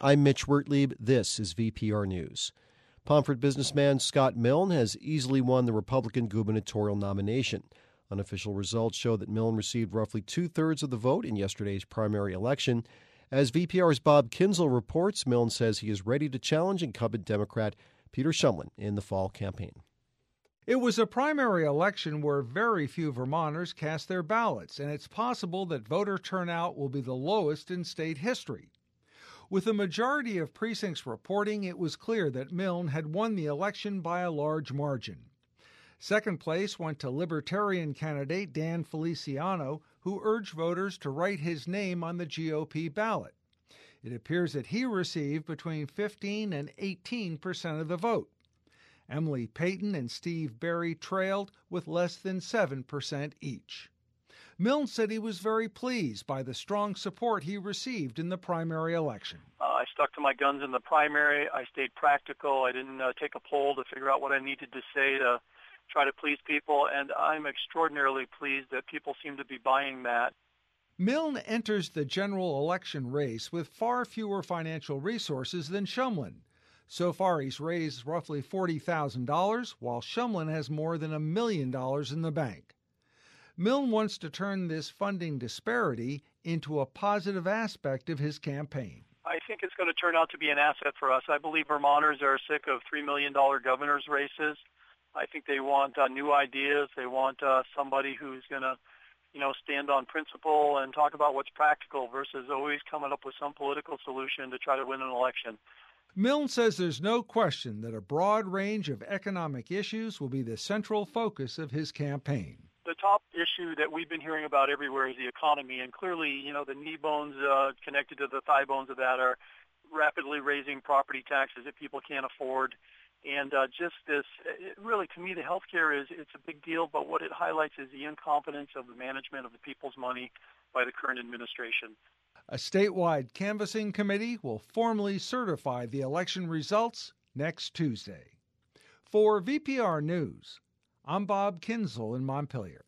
I'm Mitch Wertlieb. This is VPR News. Pomfret businessman Scott Milne has easily won the Republican gubernatorial nomination. Unofficial results show that Milne received roughly two-thirds of the vote in yesterday's primary election. As VPR's Bob Kinzel reports, Milne says he is ready to challenge incumbent Democrat Peter Shumlin in the fall campaign. It was a primary election where very few Vermonters cast their ballots, and it's possible that voter turnout will be the lowest in state history. With the majority of precincts reporting, it was clear that Milne had won the election by a large margin. Second place went to Libertarian candidate Dan Feliciano, who urged voters to write his name on the GOP ballot. It appears that he received between 15 and 18% of the vote. Emily Payton and Steve Berry trailed with less than 7% each. Milne said he was very pleased by the strong support he received in the primary election. I stuck to my guns in the primary. I stayed practical. I didn't take a poll to figure out what I needed to say to try to please people, and I'm extraordinarily pleased that people seem to be buying that. Milne enters the general election race with far fewer financial resources than Shumlin. So far, he's raised roughly $40,000, while Shumlin has more than $1 million in the bank. Milne wants to turn this funding disparity into a positive aspect of his campaign. I think it's going to turn out to be an asset for us. I believe Vermonters are sick of $3 million governor's races. I think they want new ideas. They want somebody who's going to, stand on principle and talk about what's practical versus always coming up with some political solution to try to win an election. Milne says there's no question that a broad range of economic issues will be the central focus of his campaign. The top issue that we've been hearing about everywhere is the economy, and clearly, the knee bones connected to the thigh bones of that are rapidly raising property taxes that people can't afford. And just this, really, to me, the health care it's a big deal, but what it highlights is the incompetence of the management of the people's money by the current administration. A statewide canvassing committee will formally certify the election results next Tuesday. For VPR News, I'm Bob Kinzel in Montpelier.